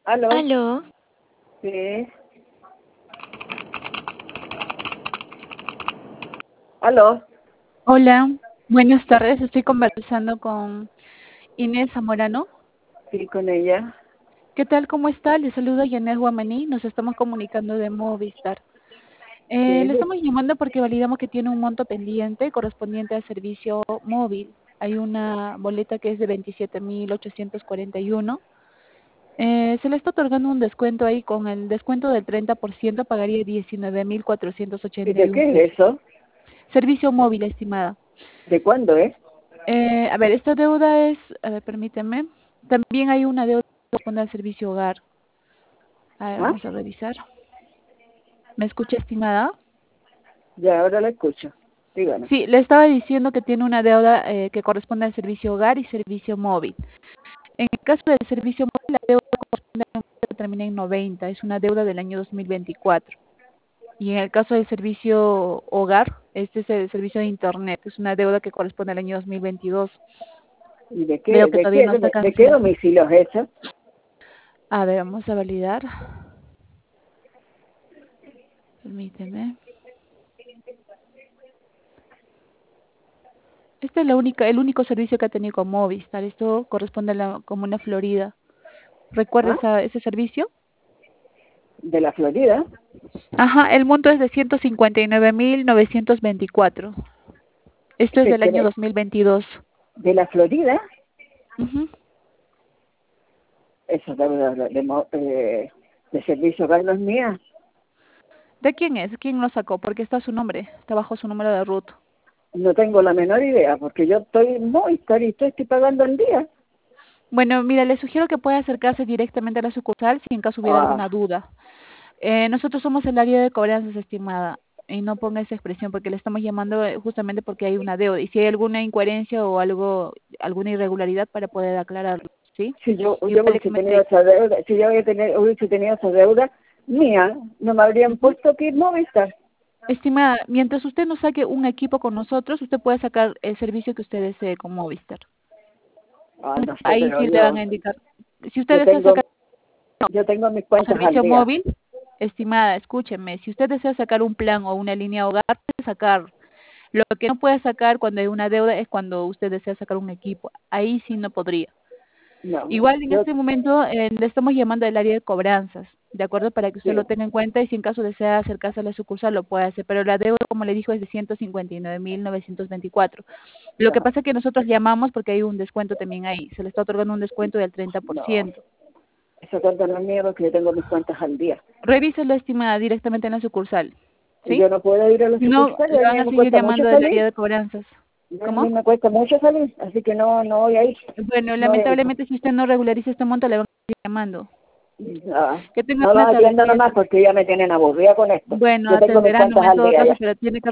¿Aló? Aló, Sí. ¿Aló? hola, buenas tardes. Estoy conversando con Inés Zamorano. Sí, con ella. ¿Qué tal? ¿Cómo está? Le saluda Yanet Guamaní. Nos estamos comunicando de Movistar. Sí, Le estamos llamando porque validamos que tiene un monto pendiente correspondiente al servicio móvil. Hay una boleta que es de 27.841. Se le está otorgando un descuento ahí. Con el descuento del 30% pagaría diecinueve mil cuatrocientos ¿Y ochenta de y un qué es pesos. eso? Servicio móvil, estimada. ¿De cuándo es? A ver, esta deuda es, a ver, permíteme. También hay una deuda que corresponde al servicio hogar. A ver, ¿Ah? vamos a revisar. ¿Me escucha, estimada? Ya, ahora la escucho. Dígame. Sí, le estaba diciendo que tiene una deuda que corresponde al servicio hogar y servicio móvil. En el caso del servicio móvil, la deuda corresponde a un monto que termina en 90. Es una deuda del año 2024. Y en el caso del servicio hogar, este es el servicio de Internet. Es una deuda que corresponde al año 2022. ¿Y de Veo qué? que todavía no está ¿De qué cancelado. domicilio es eso? A ver, vamos a validar. Permíteme. Este es el único servicio que ha tenido con Movistar. Esto corresponde a la Comuna Florida. ¿Recuerda ¿Ah? ese servicio? ¿De la Florida? Ajá, el monto es de 159.924. Esto es ¿Qué del año tiene? 2022. ¿De la Florida? Ujú. Esa deuda de servicio hogar no es mía. ¿De quién es? ¿Quién lo sacó? Porque está su nombre, está bajo su número de RUT. No tengo la menor idea, porque yo estoy muy carito, estoy pagando el día. Bueno, mira, le sugiero que pueda acercarse directamente a la sucursal si en caso hubiera alguna Ah, duda. Nosotros somos el área de cobranzas, estimada, y no ponga esa expresión porque le estamos llamando justamente porque hay una deuda y si hay alguna incoherencia o alguna irregularidad para poder aclararlo, ¿sí? si yo Igual le hubiese tenido comenté, esa deuda, si yo hubiese tenido esa deuda mía, no me habrían ujú. puesto que ir Movistar. Estimada, mientras usted no saque un equipo con nosotros, usted puede sacar el servicio que usted desee con Movistar. Ah, no sé, Ahí pero sí le van a indicar. Si usted yo desea tengo, sacar yo tengo mis un cuentas al servicio día. móvil, estimada, escúcheme, si usted desea sacar un plan o una línea hogar, puede sacar. Lo que no puede sacar cuando hay una deuda es cuando usted desea sacar un equipo. Ahí sí no podría. No, Igual en yo, este momento le estamos llamando al área de cobranzas, ¿de acuerdo? Para que usted lo sí, tenga en cuenta y si en caso desea acercarse a la sucursal lo puede hacer. Pero la deuda, como le dijo, es de 159.924. Lo que ajá, pasa es que nosotros llamamos porque hay un descuento también ahí. Se le está otorgando un descuento del treinta por no, ciento. esa cuenta no es mía porque yo tengo mis cuentas al día. Revíselo, estimada, directamente en la sucursal, Y ¿sí? yo no puedo ir a los Si no, sucursales, le a van mí a me seguir cuesta mucho llamando del salir. área de cobranzas. A ¿Cómo? mí me cuesta mucho salir, así que no voy a ir, Bueno, no voy a ir. lamentablemente si usted no regulariza este monto, le van a seguir llamando. Ah, Que tenga no los buena tarde, atiendo nomás cuídese. porque ya me tienen aburrida con esto. Bueno, Yo tengo mis atenderán cuentas en al todo día caso, ya. pero tiene que